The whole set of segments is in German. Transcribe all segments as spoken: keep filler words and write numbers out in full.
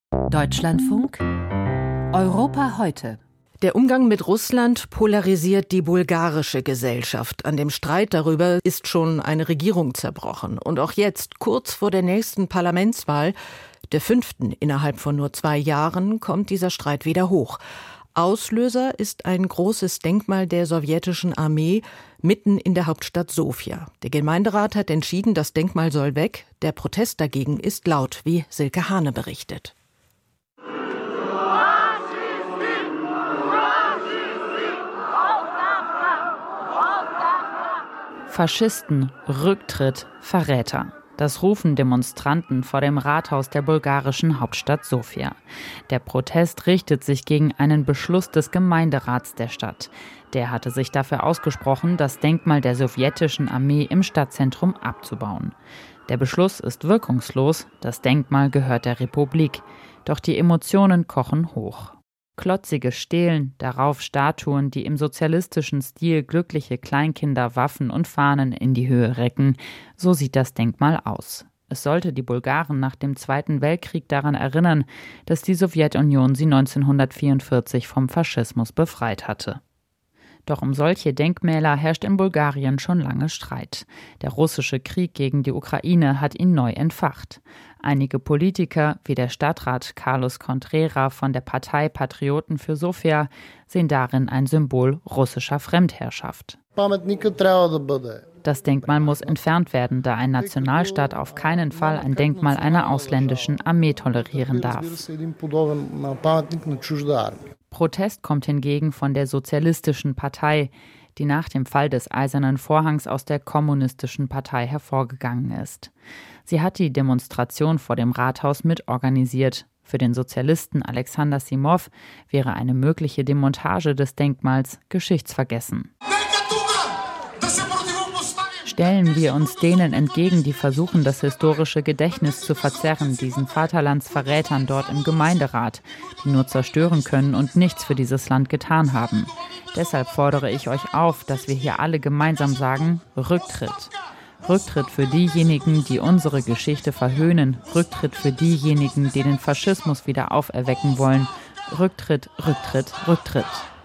Deutschlandfunk Europa heute. Der Umgang mit Russland polarisiert die bulgarische Gesellschaft. An dem Streit darüber ist schon eine Regierung zerbrochen. Und auch jetzt, kurz vor der nächsten Parlamentswahl, der fünften innerhalb von nur zwei Jahren, kommt dieser Streit wieder hoch. Auslöser ist ein großes Denkmal der sowjetischen Armee mitten in der Hauptstadt Sofia. Der Gemeinderat hat entschieden, das Denkmal soll weg. Der Protest dagegen ist laut, wie Silke Hane berichtet. Faschisten, Rücktritt, Verräter. Das rufen Demonstranten vor dem Rathaus der bulgarischen Hauptstadt Sofia. Der Protest richtet sich gegen einen Beschluss des Gemeinderats der Stadt. Der hatte sich dafür ausgesprochen, das Denkmal der sowjetischen Armee im Stadtzentrum abzubauen. Der Beschluss ist wirkungslos, das Denkmal gehört der Republik. Doch die Emotionen kochen hoch. Klotzige Stelen, darauf Statuen, die im sozialistischen Stil glückliche Kleinkinder Waffen und Fahnen in die Höhe recken. So sieht das Denkmal aus. Es sollte die Bulgaren nach dem Zweiten Weltkrieg daran erinnern, dass die Sowjetunion sie neunzehnhundertvierundvierzig vom Faschismus befreit hatte. Doch um solche Denkmäler herrscht in Bulgarien schon lange Streit. Der russische Krieg gegen die Ukraine hat ihn neu entfacht. Einige Politiker, wie der Stadtrat Carlos Contrera von der Partei Patrioten für Sofia, sehen darin ein Symbol russischer Fremdherrschaft. Das Denkmal muss entfernt werden, da ein Nationalstaat auf keinen Fall ein Denkmal einer ausländischen Armee tolerieren darf. Protest kommt hingegen von der Sozialistischen Partei, die nach dem Fall des Eisernen Vorhangs aus der Kommunistischen Partei hervorgegangen ist. Sie hat die Demonstration vor dem Rathaus mitorganisiert. Für den Sozialisten Alexander Simov wäre eine mögliche Demontage des Denkmals geschichtsvergessen. Stellen wir uns denen entgegen, die versuchen, das historische Gedächtnis zu verzerren, diesen Vaterlandsverrätern dort im Gemeinderat, die nur zerstören können und nichts für dieses Land getan haben. Deshalb fordere ich euch auf, dass wir hier alle gemeinsam sagen, Rücktritt. Rücktritt für diejenigen, die unsere Geschichte verhöhnen. Rücktritt für diejenigen, die den Faschismus wieder auferwecken wollen. Rücktritt, Rücktritt, Rücktritt.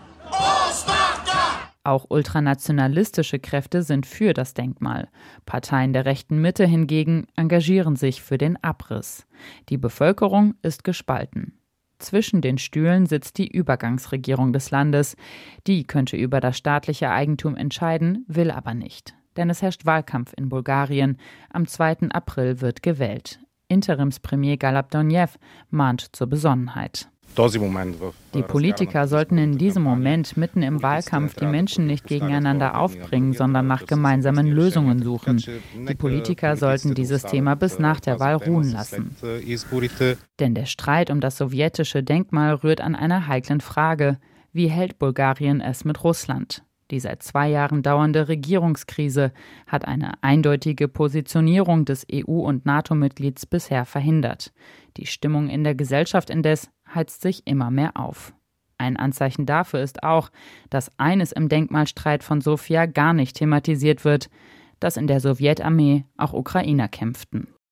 Auch ultranationalistische Kräfte sind für das Denkmal. Parteien der rechten Mitte hingegen engagieren sich für den Abriss. Die Bevölkerung ist gespalten. Zwischen den Stühlen sitzt die Übergangsregierung des Landes. Die könnte über das staatliche Eigentum entscheiden, will aber nicht. Denn es herrscht Wahlkampf in Bulgarien. Am zweiten April wird gewählt. Interimspremier Galabdonjew mahnt zur Besonnenheit. Die Politiker sollten in diesem Moment mitten im Wahlkampf die Menschen nicht gegeneinander aufbringen, sondern nach gemeinsamen Lösungen suchen. Die Politiker sollten dieses Thema bis nach der Wahl ruhen lassen. Denn der Streit um das sowjetische Denkmal rührt an einer heiklen Frage: Wie hält Bulgarien es mit Russland? Die seit zwei Jahren dauernde Regierungskrise hat eine eindeutige Positionierung des E U- und NATO-Mitglieds bisher verhindert. Die Stimmung in der Gesellschaft indes heizt sich immer mehr auf. Ein Anzeichen dafür ist auch, dass eines im Denkmalstreit von Sofia gar nicht thematisiert wird, dass in der Sowjetarmee auch Ukrainer kämpften.